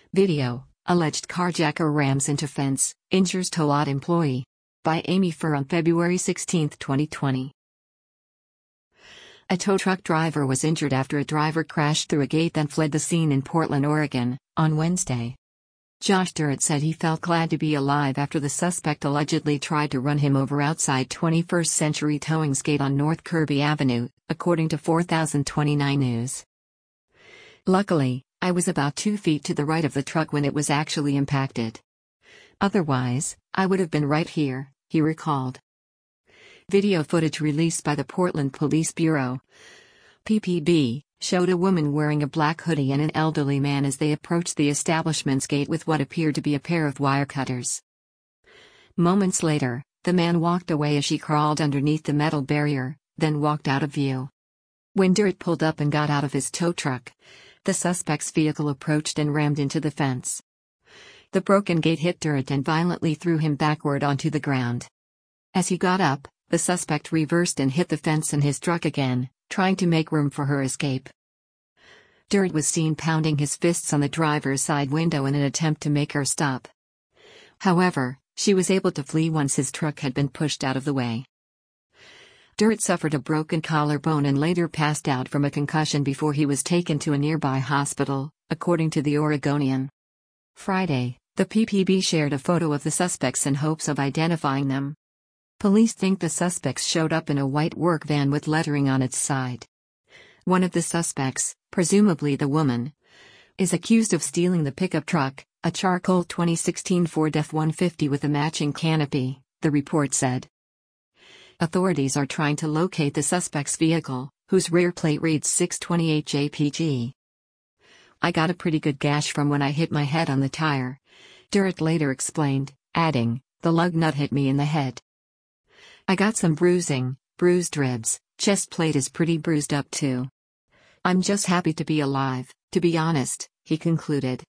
Video: Alleged carjacker rams into fence, injures tow lot employee. By Amy Furr on February 16, 2020. A tow truck driver was injured after a driver crashed through a gate then fled the scene in Portland, Oregon, on Wednesday. Josh Durrett said he felt glad to be alive after the suspect allegedly tried to run him over outside 21st Century Towing's gate on North Kirby Avenue, according to 4029 News. Luckily, I was about 2 feet to the right of the truck when it was actually impacted. Otherwise, I would have been right here, he recalled. Video footage released by the Portland Police Bureau, PPB, showed a woman wearing a black hoodie and an elderly man as they approached the establishment's gate with what appeared to be a pair of wire cutters. Moments later, the man walked away as she crawled underneath the metal barrier, then walked out of view. When Durrett pulled up and got out of his tow truck, the suspect's vehicle approached and rammed into the fence. The broken gate hit Durrett and violently threw him backward onto the ground. As he got up, the suspect reversed and hit the fence and his truck again, trying to make room for her escape. Durrett was seen pounding his fists on the driver's side window in an attempt to make her stop. However, she was able to flee once his truck had been pushed out of the way. Durrett suffered a broken collarbone and later passed out from a concussion before he was taken to a nearby hospital, according to the Oregonian. Friday, the PPB shared a photo of the suspects in hopes of identifying them. Police think the suspects showed up in a white work van with lettering on its side. One of the suspects, presumably the woman, is accused of stealing the pickup truck, a charcoal 2016 Ford F-150 with a matching canopy, the report said. Authorities are trying to locate the suspect's vehicle, whose rear plate reads 628 JPG. I got a pretty good gash from when I hit my head on the tire, Durrett later explained, adding, the lug nut hit me in the head. I got some bruising, bruised ribs, chest plate is pretty bruised up too. I'm just happy to be alive, to be honest, he concluded.